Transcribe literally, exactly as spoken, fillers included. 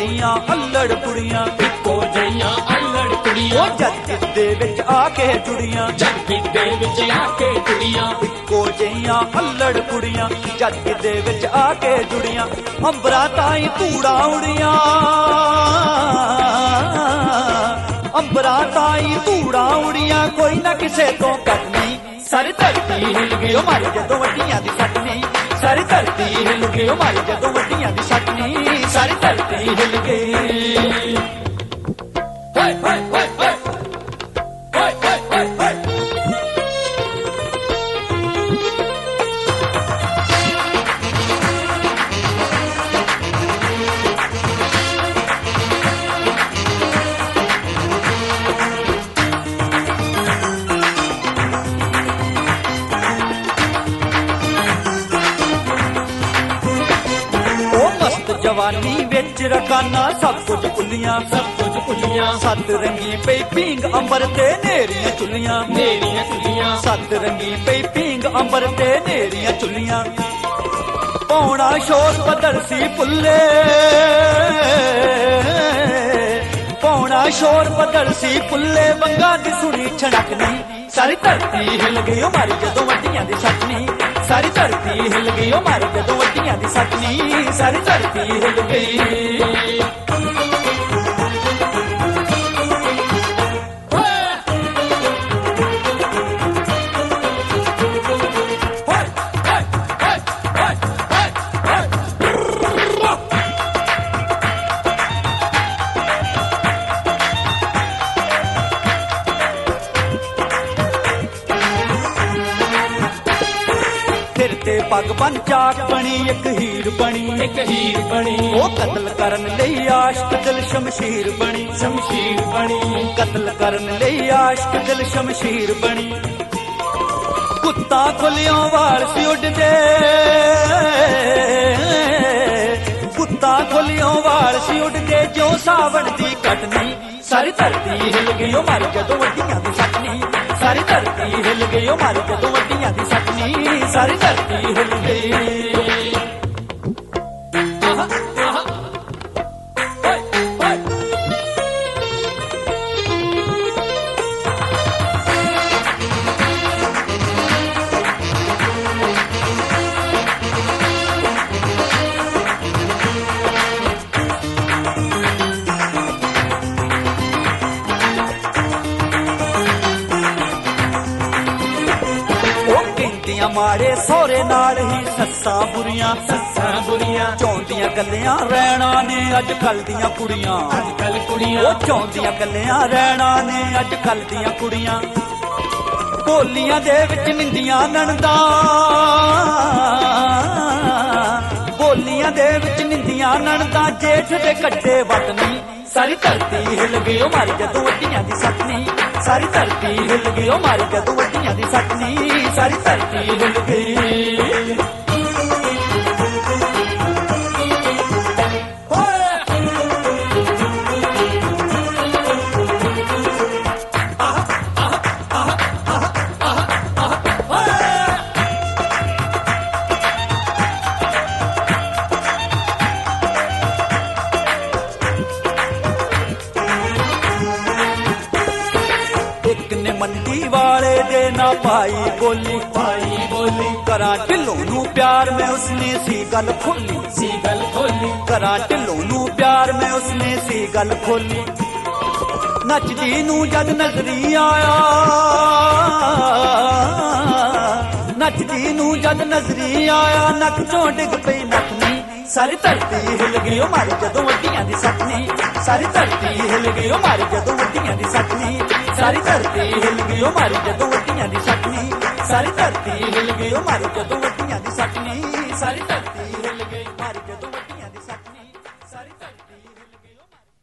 ਜਈਆਂ ਅਲੜ ਕੁੜੀਆਂ, ਇੱਕੋ ਜਈਆਂ ਅਲੜ ਕੁੜੀਆਂ, ਉਹ ਜੱਜ ਦੇ ਵਿੱਚ ਆ ਕੇ ਜੁੜੀਆਂ, ਜੱਗ ਦੇ ਵਿੱਚ ਆ ਕੇ ਕੁੜੀਆਂ, ਇੱਕੋ ਜਈਆਂ ਅਲੜ ਕੁੜੀਆਂ, ਜੱਜ ਦੇ ਵਿੱਚ ਆ ਕੇ ਜੁੜੀਆਂ। ਅੰਬਰਾਂ ਤਾਈਂ ਧੂੜਾਂ ਉੜੀਆਂ, ਅੰਬਰਾਂ ਤਾਈਂ ਧੂੜਾਂ ਉੜੀਆਂ, ਕੋਈ ਨਾ ਕਿਸੇ ਤੋਂ ਘੱਟ ਨਹੀਂ। ਸਾਰੀ ਧਰਤੀ ਹਿੱਲ ਗਈ ਉਹ ਮਾਰੀ ਜਦੋਂ ਵੱਡੀਆਂ ਦੀ ਸੱਟ ਨਹੀਂ, ਸਾਰੀ ਧਰਤੀ ਹਿੱਲ ਗਈ ਉਹ ਮਾਰੀ ਜਦੋਂ ਵੱਡੀਆਂ ਦੀ ਸੱਟ ਨਹੀਂ, ਸਾਰੀ ਧਰਤੀ ਹਿੱਲ ਗਈ। ਹਾਏ ਹਾਏ ਹਾਏ ਹਾਏ ਹਾਏ ਹਾਏ ਹਾਏ। जवानी विच रकाना सब कुछ भुलियां, सब कुछ भुलियां, सत रंगी पई पींग अंबर ते नेरियां चुलियां, नेरियां चुलियां, सत रंगी पई पींग अंबर ते नेरियां चुलियां। पौना शोर बदल सी पुल्ले, पौना शोर बदल सी पुल्ले, वंगा दी सुनी छड़क नहीं। सारी धरती हिल गई ओ मारी जदों वड्डियां दी सट नहीं, सारी धरती हिल गई ओ मारी जदों वड्डियां दी सट नहीं, सारी धरती हिल गई। पग बन चाक बनी एक हीर बनी, एक हीर बनी, वो कत्ल करन लई आशिक दिल शमशीर बनी, शमशीर बनी, कत्ल करन लई आशिक दिल शमशीर बनी। कुत्ता खुलियों वाल सी उड़दे, कुत्ता खुलियों वाल सी उड़दे, जो सावण दी कटनी। सारी धरती हिल गई ओ मारी जदों वड्डियां दी सट नहीं, सारी धरती हिल गई ओ मारी जदों वड्डियां दी सट नहीं, सारी धरती हिल गई। माड़े सोरे नाल ही सस्सां बुरियां, सस्सां बुरियां, चाहुंदियां गल्लियां रहना ने अज कल दियां कुड़ियां, अज कल कुड़ियां, ओ चाहुंदियां गल्लियां रहना ने अज कल दियां कुड़ियां। बोलियां दे विच निंदियां नणदा, बोलियां दे विच निंदियां नणदा, जेठ दे कट्टे वट नहीं। सारी धरती हिल गई ओ मारी जदों वड्डियां दी सट नहीं, सारी धरती हिल गई ओ मारी जदों वड्डियां दी सट नहीं, सारी धरती हिल गई। मंडी वाले दे ना पाई बोली, पाई बोली, करा ढिल्लों नू प्यार में उसने सी गल खोली, सी गल खोली, करा ढिल्लों नू प्यार में उसने सी गल खोली। नचदी नू जद नजरी आया, नचदी नू जद नजरी आया, नक चों डिग पई नक नहीं। सारी धरती हिल गई ओ मारी जदों वड्डियां दी सट नहीं, सारी धरती हिल गई ओ मारी जदों वड्डियां दी सट नहीं, सारी धरती हिल गई ओ मारी जदों वड्डियां दी सट नहीं, सारी धरती हिल गई ओ मारी जदों वड्डियां दी सट नहीं, सारी धरती हिल गई मारी जदों वड्डियां दी सट नहीं, सारी धरती हिल गई ओ मारी